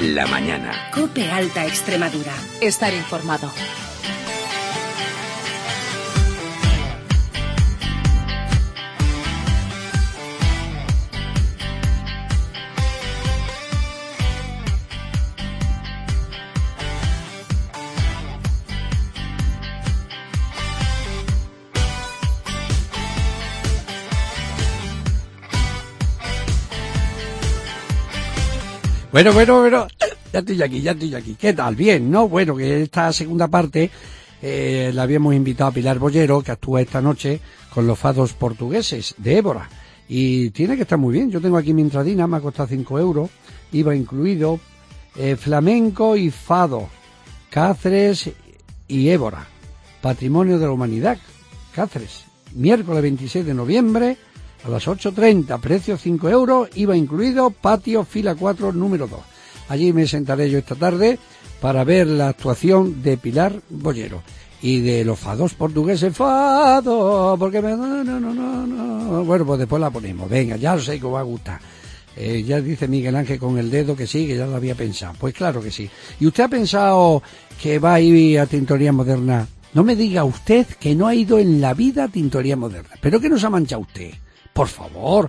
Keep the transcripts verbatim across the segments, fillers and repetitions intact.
la mañana. COPE Alta Extremadura. Estar informado. Bueno, bueno, bueno, ya estoy aquí, ya estoy aquí. ¿Qué tal? Bien, ¿no? Bueno, que esta segunda parte eh, la habíamos invitado a Pilar Bollero, que actúa esta noche con los fados portugueses de Évora. Y tiene que estar muy bien. Yo tengo aquí mi entradina, me ha costado cinco euros, iba incluido eh, flamenco y fado, Cáceres y Évora, Patrimonio de la Humanidad, Cáceres, miércoles veintiséis de noviembre, a las ocho treinta, precio cinco euros, iba incluido, patio, fila cuatro, número dos. Allí me sentaré yo esta tarde para ver la actuación de Pilar Bollero y de los fados portugueses. Fado, porque me... No, no, no, no, no. Bueno, pues después la ponemos. Venga, ya sé que os va a gustar. Eh, ya dice Miguel Ángel con el dedo que sí, que ya lo había pensado. Pues claro que sí. ¿Y usted ha pensado que va a ir a Tintoría Moderna? No me diga usted que no ha ido en la vida a Tintoría Moderna. ¿Pero qué nos ha manchado usted? Por favor.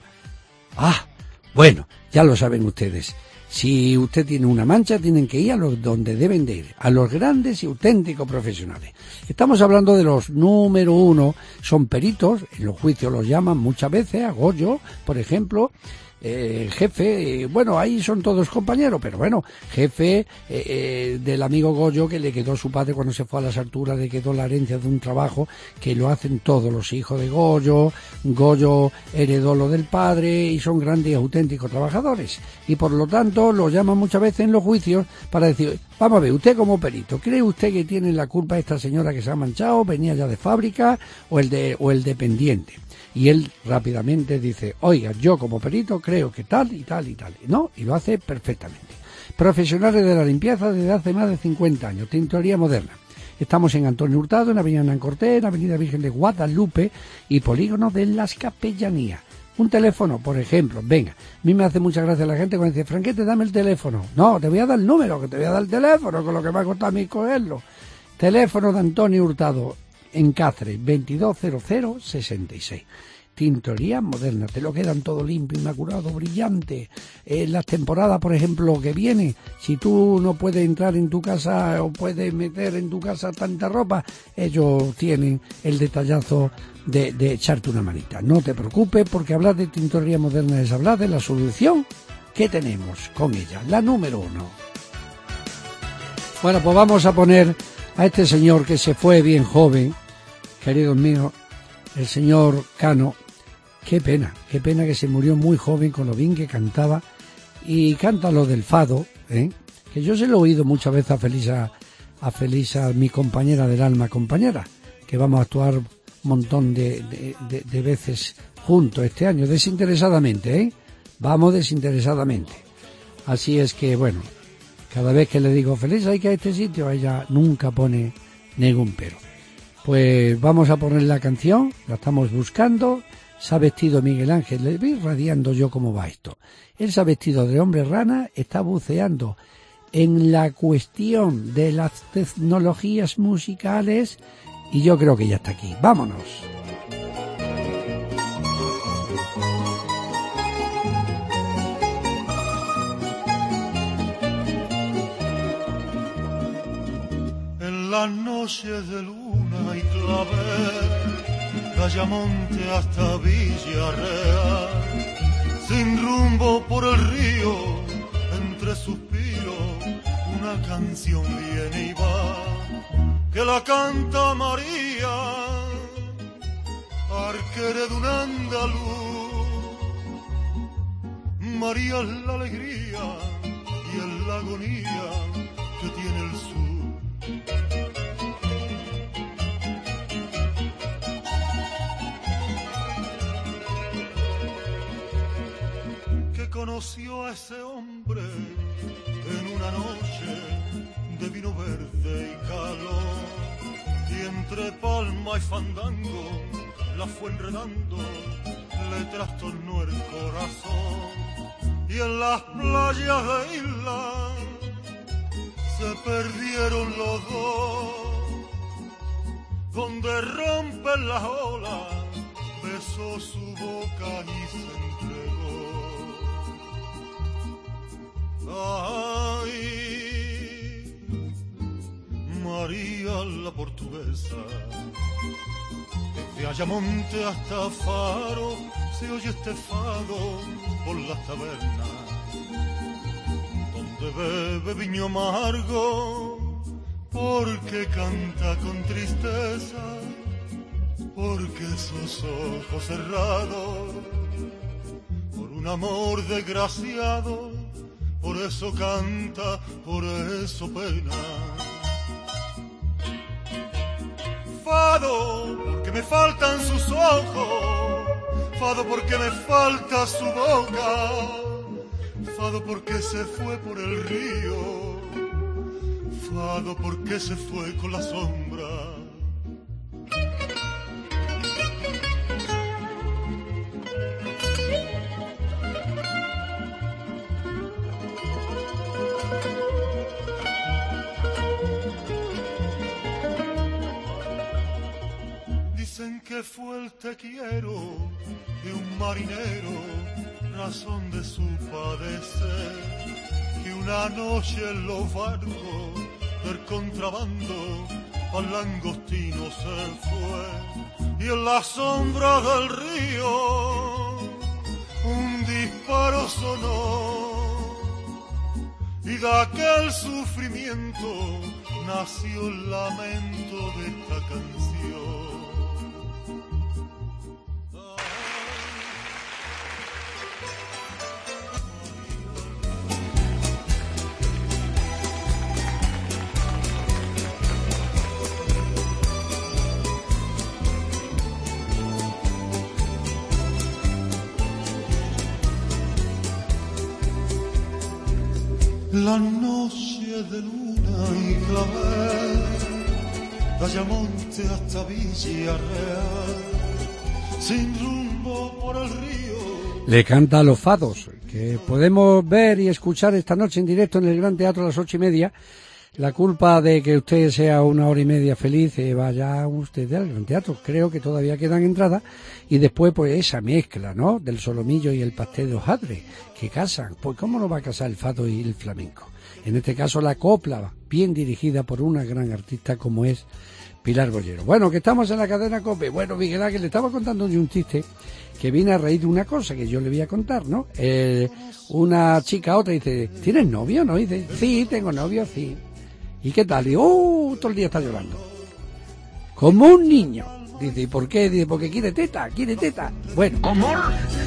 Ah, bueno, ya lo saben ustedes. Si usted tiene una mancha, tienen que ir a los donde deben de ir, a los grandes y auténticos profesionales. Estamos hablando de los número uno, son peritos, en los juicios los llaman muchas veces, a Goyo, por ejemplo, eh, jefe, eh, bueno, ahí son todos compañeros, pero bueno, jefe eh, eh, del amigo Goyo que le quedó su padre cuando se fue a las alturas, le quedó la herencia de un trabajo que lo hacen todos los hijos de Goyo. Goyo heredó lo del padre y son grandes y auténticos trabajadores, y por lo tanto lo llaman muchas veces en los juicios para decir, vamos a ver, usted como perito, ¿cree usted que tiene la culpa esta señora que se ha manchado, venía ya de fábrica, o el de o el dependiente? Y él rápidamente dice, oiga, yo como perito creo que tal y tal y tal. No, y lo hace perfectamente. Profesionales de la limpieza desde hace más de cincuenta años, Tintoría Moderna. Estamos en Antonio Hurtado, en Avenida Hernán Cortés, en Avenida Virgen de Guadalupe y Polígono de las Capellanías. Un teléfono, por ejemplo, venga, a mí me hace mucha gracia la gente cuando dice, Franquete, dame el teléfono. No, te voy a dar el número, que te voy a dar el teléfono, con lo que me ha costado a mí cogerlo. Teléfono de Antonio Hurtado, en Cáceres, veintidós cero cero sesenta y seis. Tintoría Moderna, te lo quedan todo limpio, inmaculado, brillante. En las temporadas, por ejemplo, que viene, si tú no puedes entrar en tu casa o puedes meter en tu casa tanta ropa, ellos tienen el detallazo de, de echarte una manita. No te preocupes, porque hablar de Tintoría Moderna es hablar de la solución que tenemos con ella, la número uno. Bueno, pues vamos a poner a este señor que se fue bien joven, queridos míos, el señor Cano. Qué pena, qué pena que se murió muy joven con lo bien que cantaba, y canta lo del fado, ¿eh? Que yo se lo he oído muchas veces a Felisa, a Felisa, mi compañera del alma, compañera, que vamos a actuar un montón de, de, de, de veces juntos este año, desinteresadamente, ¿eh? Vamos desinteresadamente. Así es que, bueno, cada vez que le digo, Felisa, hay que ir a este sitio, ella nunca pone ningún pero. Pues vamos a poner la canción, la estamos buscando. Se ha vestido Miguel Ángel, le voy radiando yo cómo va esto. Él se ha vestido de hombre rana, está buceando en la cuestión de las tecnologías musicales y yo creo que ya está aquí. ¡Vámonos! En las noches de luna y clavel, Ayamonte hasta Villarreal, sin rumbo por el río, entre suspiros, una canción viene y va, que la canta María, arquera de un andaluz. María es la alegría y es la agonía que tiene el sur. Conoció a ese hombre en una noche de vino verde y calor, y entre palma y fandango la fue enredando, le trastornó el corazón, y en las playas de isla se perdieron los dos, donde rompen las olas, besó su boca y se entregó. Ay, María la portuguesa, desde Ayamonte hasta Faro se oye este fado por las tabernas, donde bebe viño amargo, porque canta con tristeza, porque sus ojos cerrados, por un amor desgraciado, por eso canta, por eso pena. Fado, porque me faltan sus ojos, fado porque me falta su boca, fado porque se fue por el río, fado porque se fue con la sombra. Dicen que fue el te quiero de un marinero, razón de su padecer, que una noche en los barcos del contrabando al langostino se fue, y en la sombra del río un disparo sonó, y de aquel sufrimiento nació el lamento de esta canción. La noche de luna y clavel, de Ayamonte hasta Villarreal, sin rumbo por el río. Le canta a los fados, que podemos ver y escuchar esta noche en directo en el Gran Teatro a las ocho y media. La culpa de que usted sea una hora y media feliz, eh, vaya usted al Gran Teatro. Creo que todavía quedan entradas. Y después, pues, esa mezcla, ¿no?, del solomillo y el pastel de hojaldre, que casan. Pues, ¿cómo no va a casar el fado y el flamenco? En este caso, la copla, bien dirigida por una gran artista como es Pilar Bollero. Bueno, que estamos en la cadena COPE. Bueno, Miguel Ángel, le estaba contando un chiste que viene a raíz de una cosa que yo le voy a contar, ¿no? Eh, una chica a otra dice, ¿tienes novio, no? Y dice, sí, tengo novio, sí. ¿Y qué tal? Y dice, oh, todo el día está llorando. Como un niño. Dice, ¿y por qué? Dice, porque quiere teta, quiere teta. Bueno. ¿Amor?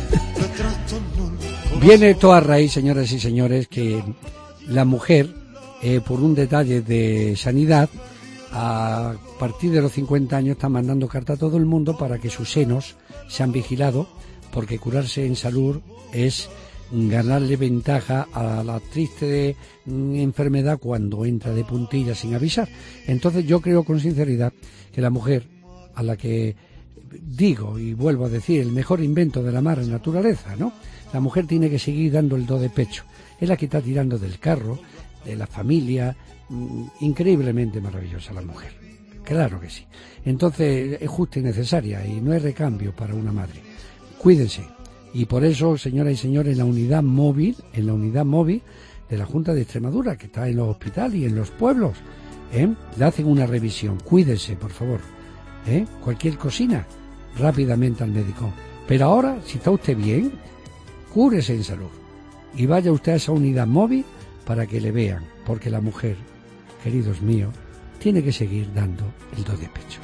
Viene esto a raíz, señoras y señores, que la mujer, eh, por un detalle de sanidad, a partir de los cincuenta años está mandando carta a todo el mundo para que sus senos sean vigilados, porque curarse en salud es ganarle ventaja a la triste enfermedad cuando entra de puntilla sin avisar. Entonces yo creo con sinceridad que la mujer, a la que digo y vuelvo a decir, el mejor invento de la madre naturaleza, ¿no? La mujer tiene que seguir dando el do de pecho. Es la que está tirando del carro, de la familia, increíblemente maravillosa la mujer. Claro que sí. Entonces es justa y necesaria y no hay recambio para una madre. Cuídense. Y por eso, señoras y señores, en la unidad móvil, en la unidad móvil de la Junta de Extremadura, que está en los hospitales y en los pueblos, ¿eh?, le hacen una revisión. Cuídense, por favor. ¿Eh? Cualquier cosina, rápidamente al médico. Pero ahora, si está usted bien, cúrese en salud. Y vaya usted a esa unidad móvil para que le vean, porque la mujer, queridos míos, tiene que seguir dando el do de pecho.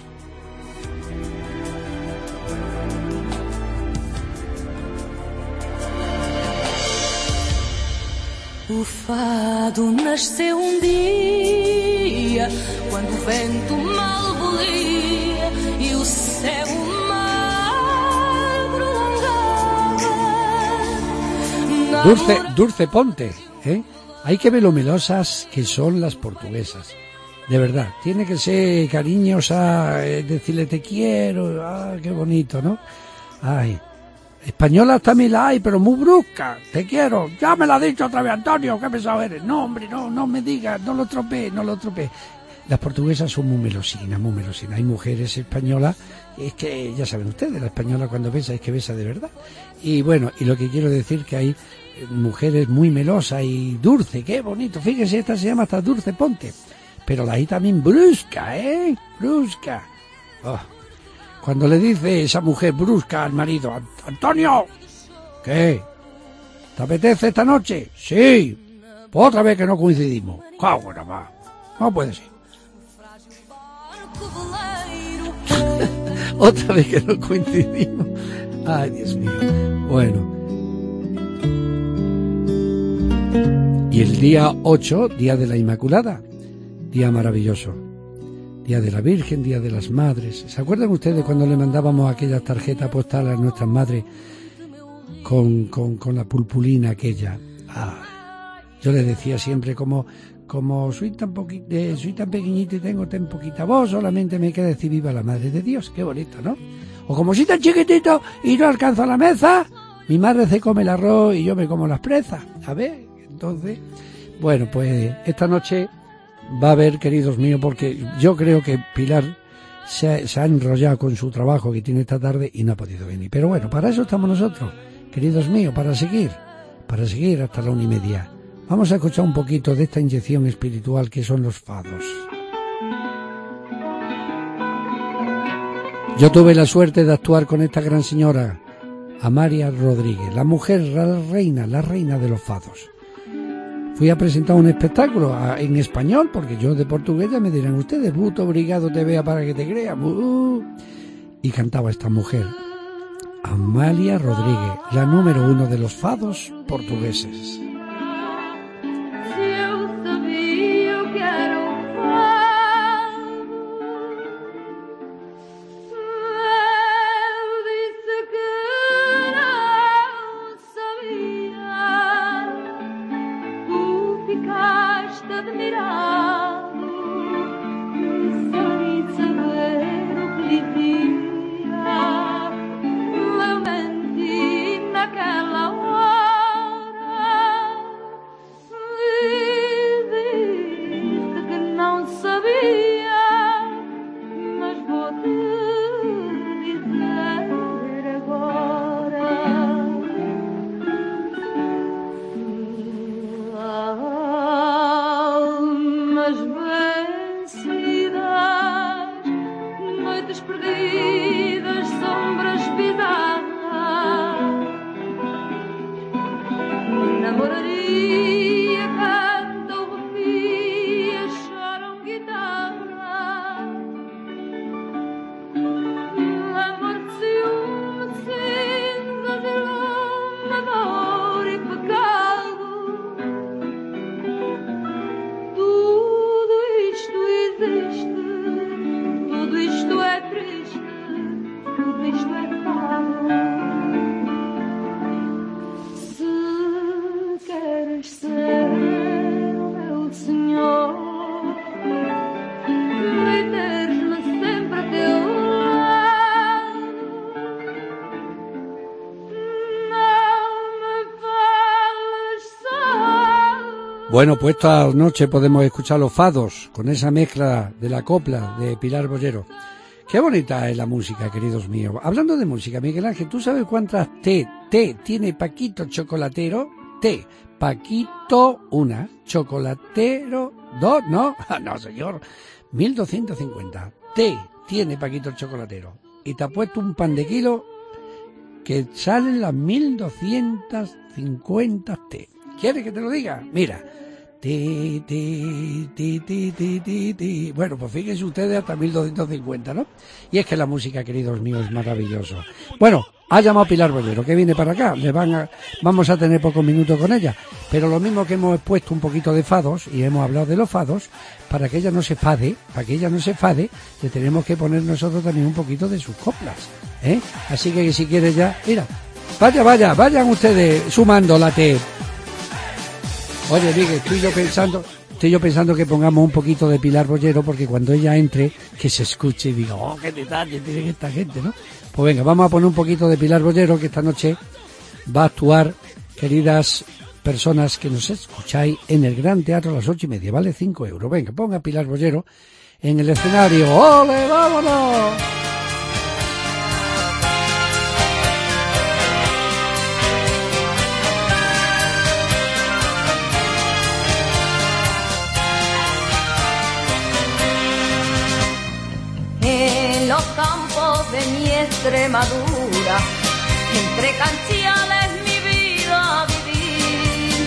O fado nasceu um dia, quando o vento mal bolia e o céu mal prolongava. Dulce, Dulce Ponte, ¿eh? Hay que ver lo melosas que son las portuguesas. De verdad, tiene que ser cariñosa, eh, decirle te quiero, ah, qué bonito, ¿no? Ay, Españolas también la hay, pero muy brusca. Te quiero. Ya me la has dicho otra vez, Antonio. Qué pesado eres. No, hombre, no, no me digas. No lo tropees, no lo tropees. Las portuguesas son muy melosinas, muy melosinas. Hay mujeres españolas, es que ya saben ustedes, la española cuando besa es que besa de verdad. Y bueno, y lo que quiero decir que hay mujeres muy melosas y dulce. Qué bonito. Fíjense, esta se llama hasta Dulce Ponte. Pero la hay también brusca, ¿eh? Brusca. Oh. Cuando le dice esa mujer brusca al marido, Antonio, ¿qué? ¿Te apetece esta noche? Sí. Pues otra vez que no coincidimos. ¡Cago en la mar! No puede ser. Otra vez que no coincidimos. Ay, Dios mío. Bueno. Y el día ocho, día de la Inmaculada. Día maravilloso. Día de la Virgen, Día de las Madres. ¿Se acuerdan ustedes cuando le mandábamos aquellas tarjetas postales a nuestras madres con, con, con la pulpulina aquella? Ah, yo les decía siempre como, como soy tan poquito, eh, soy tan pequeñita y tengo tan poquita voz, solamente me queda decir viva la Madre de Dios. Qué bonito, ¿no? O como soy tan chiquitito y no alcanzo la mesa, mi madre se come el arroz y yo me como las presas. A ver, entonces, bueno, pues esta noche va a haber, queridos míos, porque yo creo que Pilar se ha, se ha enrollado con su trabajo que tiene esta tarde y no ha podido venir. Pero bueno, para eso estamos nosotros, queridos míos, para seguir, para seguir hasta la una y media. Vamos a escuchar un poquito de esta inyección espiritual que son los fados. Yo tuve la suerte de actuar con esta gran señora, Amalia Rodríguez, la mujer, la reina, la reina de los fados. Fui a presentar un espectáculo a, en español, porque yo de portugués ya me dirán ustedes, buto obrigado te vea para que te crea. Uh, y cantaba esta mujer, Amalia Rodríguez, la número uno de los fados portugueses. Bueno, pues esta noche podemos escuchar los fados con esa mezcla de la copla de Pilar Bollero. Qué bonita es la música, queridos míos. Hablando de música, Miguel Ángel, ¿tú sabes cuántas T, T tiene Paquito Chocolatero? T, Paquito, una, Chocolatero, dos, no, no señor, mil doscientos cincuenta. T tiene Paquito Chocolatero. Y te ha puesto un pan de kilo que salen las mil doscientos cincuenta T. ¿Quieres que te lo diga? Mira. Ti, ti, ti, ti, ti, ti, ti. Bueno, pues fíjense ustedes hasta mil doscientos cincuenta, ¿no? Y es que la música, queridos míos, es maravilloso. Bueno, ha llamado Pilar Bollero, que viene para acá. Le van a, vamos a tener pocos minutos con ella. Pero lo mismo que hemos puesto un poquito de fados, y hemos hablado de los fados, para que ella no se fade, para que ella no se fade, le tenemos que poner nosotros también un poquito de sus coplas, ¿eh? Así que si quieres ya, mira, vaya, vaya, vayan ustedes sumando la T. Oye, Miguel, estoy yo pensando, estoy yo pensando que pongamos un poquito de Pilar Bollero, porque cuando ella entre, que se escuche y diga, oh, qué detalle tiene esta gente, ¿no? Pues venga, vamos a poner un poquito de Pilar Bollero, que esta noche va a actuar, queridas personas que nos escucháis, en el Gran Teatro a las ocho y media, vale cinco euros. Venga, ponga Pilar Bollero en el escenario. ¡Ole, vámonos! En los campos de mi Extremadura, entre canchiales mi vida viví,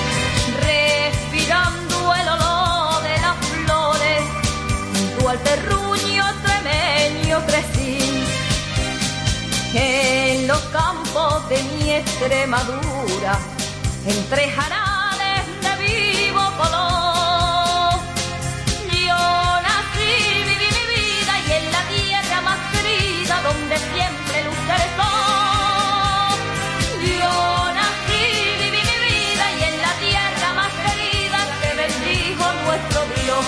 respirando el olor de las flores, junto al terruño extremeño crecí. En los campos de mi Extremadura, entre jarales de vivo color, donde siempre luce el sol. Yo nací, viví mi vida y en la tierra más querida que bendijo nuestro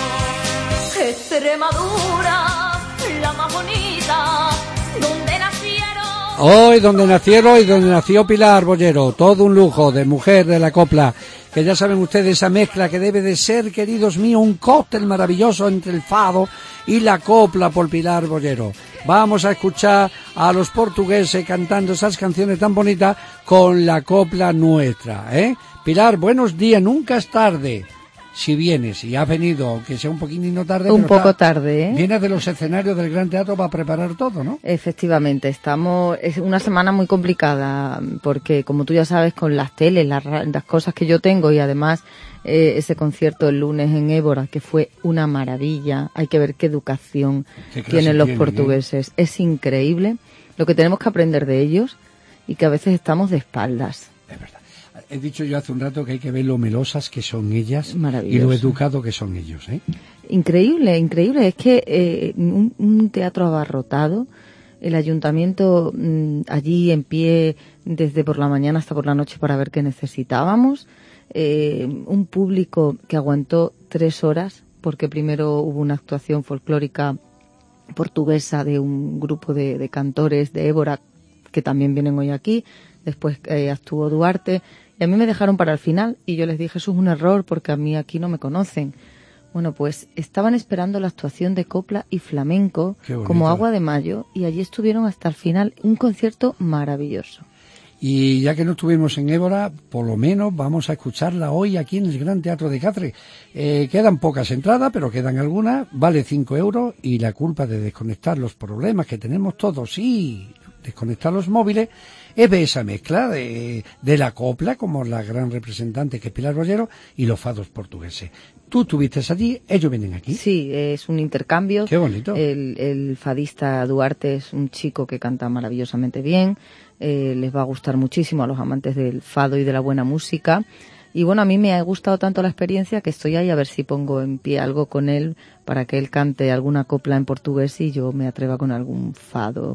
Dios. Extremadura, la más bonita, donde nacieron. Hoy donde nacieron y donde nació Pilar Bollero, todo un lujo de mujer de la copla, que ya saben ustedes esa mezcla que debe de ser, queridos míos, un cóctel maravilloso entre el fado y la copla por Pilar Bollero. Vamos a escuchar a los portugueses cantando esas canciones tan bonitas con la copla nuestra, ¿eh? Pilar, buenos días, nunca es tarde. Si vienes, si has venido, aunque sea un poquitino tarde. Un pero poco está, tarde, ¿eh? Vienes de los escenarios del Gran Teatro para preparar todo, ¿no? Efectivamente, estamos, es una semana muy complicada, porque como tú ya sabes, con las teles, las, las cosas que yo tengo y además eh, ese concierto el lunes en Évora, que fue una maravilla, hay que ver qué educación ¿Qué tienen los tienen, portugueses, eh? Es increíble lo que tenemos que aprender de ellos y que a veces estamos de espaldas. Es verdad. He dicho yo hace un rato que hay que ver lo melosas que son ellas y lo educado que son ellos, ¿eh? Increíble, increíble. Es que eh, un, un teatro abarrotado, el ayuntamiento mmm, allí en pie desde por la mañana hasta por la noche para ver qué necesitábamos, eh, un público que aguantó tres horas, porque primero hubo una actuación folclórica portuguesa de un grupo de, de cantores de Évora que también vienen hoy aquí, después eh, actuó Duarte. Y a mí me dejaron para el final y yo les dije, eso es un error porque a mí aquí no me conocen. Bueno, pues estaban esperando la actuación de copla y flamenco como agua de mayo y allí estuvieron hasta el final. Un concierto maravilloso. Y ya que no estuvimos en Évora, por lo menos vamos a escucharla hoy aquí en el Gran Teatro de Cáceres. Eh, quedan pocas entradas, pero quedan algunas. Vale cinco euros y la culpa de desconectar los problemas que tenemos todos y desconectar los móviles es de esa mezcla de, de la copla, como la gran representante que es Pilar Bollero, y los fados portugueses. Tú estuviste allí, ellos vienen aquí. Sí, es un intercambio. Qué bonito. El, el fadista Duarte es un chico que canta maravillosamente bien. Eh, les va a gustar muchísimo a los amantes del fado y de la buena música. Y bueno, a mí me ha gustado tanto la experiencia que estoy ahí a ver si pongo en pie algo con él para que él cante alguna copla en portugués y yo me atreva con algún fado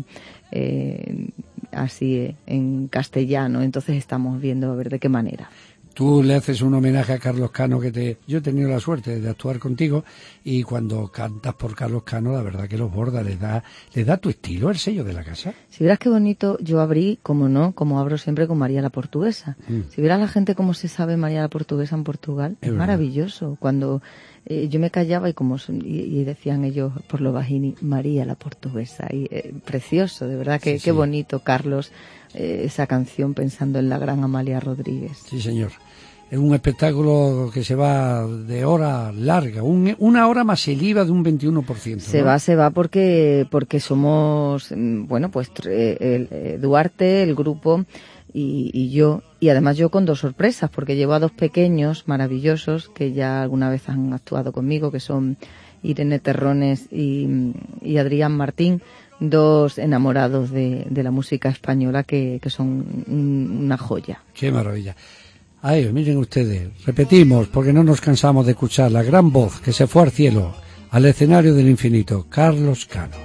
eh, así eh, en castellano. Entonces estamos viendo a ver de qué manera. Tú le haces un homenaje a Carlos Cano, que te yo he tenido la suerte de actuar contigo, y cuando cantas por Carlos Cano, la verdad que los borda, le da, le da tu estilo, el sello de la casa. Si vieras qué bonito, yo abrí, como no, como abro siempre con María la Portuguesa. Mm. Si vieras la gente cómo se sabe María la Portuguesa en Portugal, es, es maravilloso. Cuando eh, yo me callaba y como y, y decían ellos por lo bajini, María la Portuguesa, y eh, precioso, de verdad que sí, qué sí. bonito, Carlos, eh, esa canción pensando en la gran Amalia Rodríguez. Sí, señor. Es un espectáculo que se va de hora larga, un, una hora más el I V A de un veintiuno por ciento. Se ¿no? va, se va porque porque somos, bueno, pues el, el Duarte, el grupo y, y yo, y además yo con dos sorpresas, porque llevo a dos pequeños maravillosos que ya alguna vez han actuado conmigo, que son Irene Terrones y, y Adrián Martín, dos enamorados de, de la música española que, que son una joya. ¡Qué maravilla! Ay, miren ustedes, repetimos, porque no nos cansamos de escuchar la gran voz que se fue al cielo, al escenario del infinito, Carlos Cano.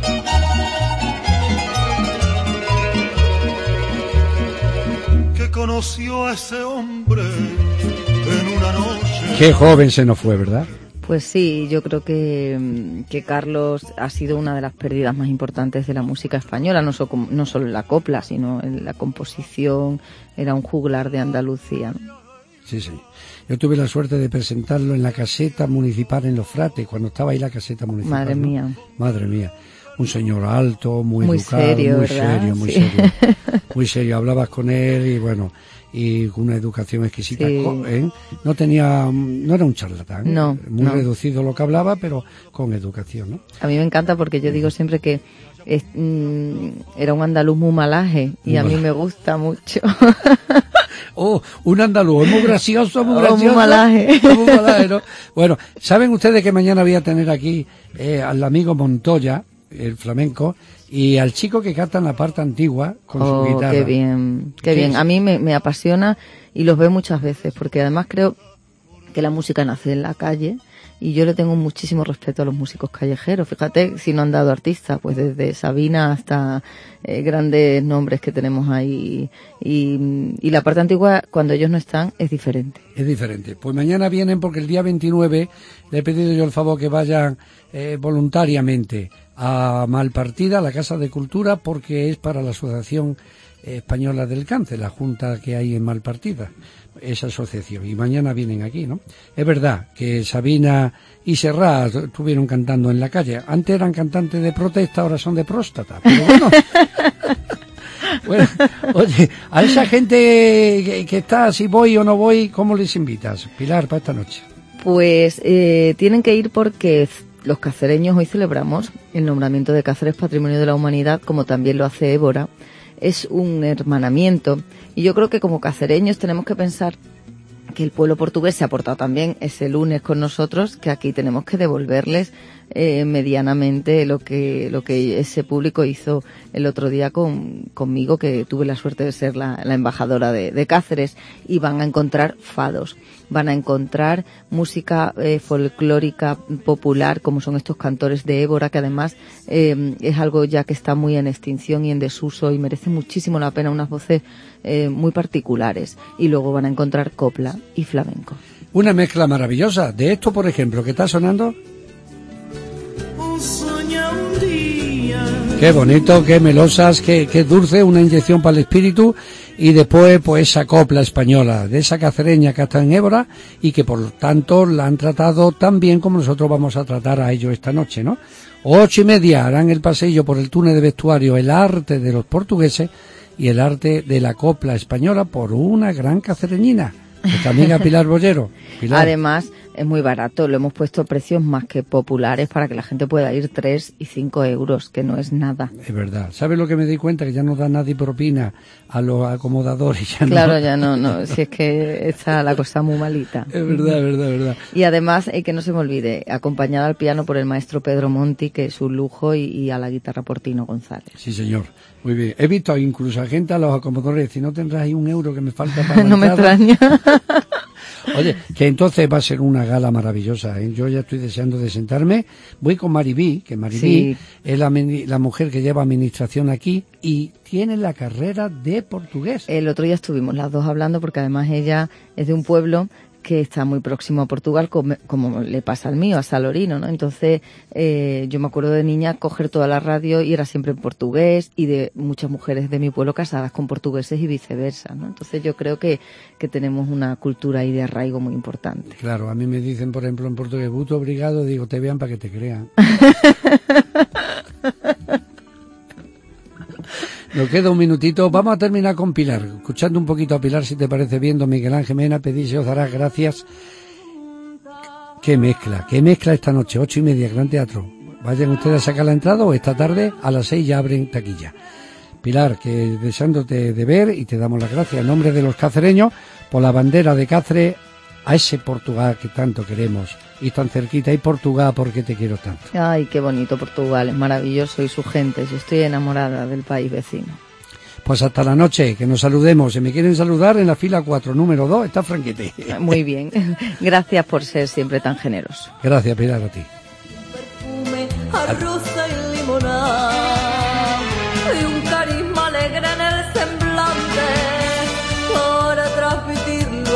Que con conoció a ese hombre en una noche. Qué joven se nos fue, ¿verdad? Pues sí, yo creo que, que Carlos ha sido una de las pérdidas más importantes de la música española, no, so, no solo en la copla, sino en la composición. Era un juglar de Andalucía, ¿no? Sí, sí. Yo tuve la suerte de presentarlo en la caseta municipal en Los Frates, cuando estaba ahí la caseta municipal. Madre ¿no? mía. Madre mía. Un señor alto, muy, muy educado, serio, muy ¿verdad? serio, muy sí. serio. Muy serio. Hablabas con él y bueno, y con una educación exquisita. Sí. ¿eh? No tenía, no era un charlatán. No, Muy no. reducido lo que hablaba, pero con educación, ¿no? A mí me encanta porque yo digo siempre que es, mm, era un andaluz muy malaje y Muy a mí malaje. me gusta mucho. Oh, un andaluz, es muy gracioso, muy Oh, gracioso. muy malaje. Muy malaje, ¿no? Bueno, ¿saben ustedes que mañana voy a tener aquí eh, al amigo Montoya, el flamenco, y al chico que canta en la parte antigua con Oh, su guitarra? qué bien, qué ¿Qué bien. es? A mí me, me apasiona y los veo muchas veces porque además creo que la música nace en la calle y yo le tengo muchísimo respeto a los músicos callejeros. Fíjate si no han dado artistas, pues desde Sabina hasta eh, grandes nombres que tenemos ahí. Y, y la parte antigua, cuando ellos no están, es diferente. Es diferente. Pues mañana vienen porque el día veintinueve le he pedido yo el favor que vayan eh, voluntariamente a Malpartida, a la Casa de Cultura, porque es para la Asociación Española del Cáncer, la junta que hay en Malpartida, esa asociación. Y mañana vienen aquí, ¿no? Es verdad que Sabina y Serrat estuvieron cantando en la calle. Antes eran cantantes de protesta, ahora son de próstata. Pero bueno... Bueno, oye, a esa gente que, que está, si voy o no voy, ¿cómo les invitas, Pilar, para esta noche? Pues eh, tienen que ir porque los cacereños hoy celebramos el nombramiento de Cáceres Patrimonio de la Humanidad, como también lo hace Évora. Es un hermanamiento y yo creo que como cacereños tenemos que pensar que el pueblo portugués se ha portado también ese lunes con nosotros, que aquí tenemos que devolverles eh, medianamente lo que lo que ese público hizo el otro día con, conmigo, que tuve la suerte de ser la, la embajadora de, de Cáceres, y van a encontrar fados, van a encontrar música eh, folclórica popular, como son estos cantores de Évora, que además eh, es algo ya que está muy en extinción y en desuso y merece muchísimo la pena, unas voces eh, muy particulares, y luego van a encontrar copla y flamenco. Una mezcla maravillosa. De esto, por ejemplo, que está sonando... Qué bonito, qué melosas, qué, qué dulce, una inyección para el espíritu. Y después, pues, esa copla española, de esa cacereña que está en Évora y que, por tanto, la han tratado tan bien como nosotros vamos a tratar a ellos esta noche, ¿no? Ocho y media harán el pasillo por el túnel de vestuario, el arte de los portugueses y el arte de la copla española por una gran cacereñina. Nuestra amiga Pilar Bollero. Pilar. Además, es muy barato, lo hemos puesto a precios más que populares para que la gente pueda ir tres y cinco euros, que no es nada. Es verdad. ¿Sabes lo que me di cuenta? Que ya no da nadie propina a los acomodadores. Ya Claro, no. ya no, no, si es que está la cosa muy malita. Es verdad, es verdad, es verdad. Y además, eh, que no se me olvide, acompañada al piano por el maestro Pedro Monti, que es un lujo, y, y a la guitarra por Tino González. Sí, señor. Muy bien. He visto incluso a gente a los acomodadores, si no tendrás ahí un euro que me falta para la No me entrada. extraña. Oye, que entonces va a ser una gala maravillosa, ¿eh? Yo ya estoy deseando de sentarme. Voy con Maribí, que Maribí Sí. es la, la mujer que lleva administración aquí y tiene la carrera de portugués. El otro día estuvimos las dos hablando, porque además ella es de un pueblo que está muy próximo a Portugal, como, como le pasa al mío, a Salorino, ¿no? Entonces, eh, yo me acuerdo de niña coger toda la radio y era siempre en portugués, y de muchas mujeres de mi pueblo casadas con portugueses y viceversa, ¿no? Entonces yo creo que, que tenemos una cultura ahí de arraigo muy importante. Claro, a mí me dicen, por ejemplo, en portugués, buto obrigado, digo, te vean para que te crean. Nos queda un minutito. Vamos a terminar con Pilar, escuchando un poquito a Pilar, si te parece bien, don Miguel Ángel Mena, pedí, se os dará gracias. Qué mezcla, qué mezcla esta noche, ocho y media, Gran Teatro. Vayan ustedes a sacar la entrada o esta tarde a las seis ya abren taquilla. Pilar, que deseándote de ver, y te damos las gracias en nombre de los cacereños por la bandera de Cáceres, a ese Portugal que tanto queremos, y tan cerquita, y Portugal, porque te quiero tanto. Ay, qué bonito Portugal, es maravilloso, y su gente, yo estoy enamorada del país vecino. Pues hasta la noche, que nos saludemos. Si me quieren saludar, en la fila cuatro, número dos, está Franquete. Muy bien, gracias por ser siempre tan generoso. Gracias, Pilar, a ti. Perfume a rosa y limonada y un carisma alegre en el semblante. Por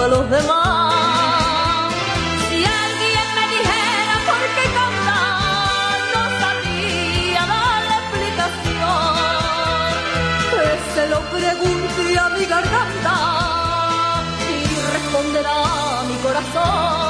los demás. Si alguien me dijera por qué cantar, no sabría darle explicación. Que se lo pregunte a mi garganta y responderá a mi corazón.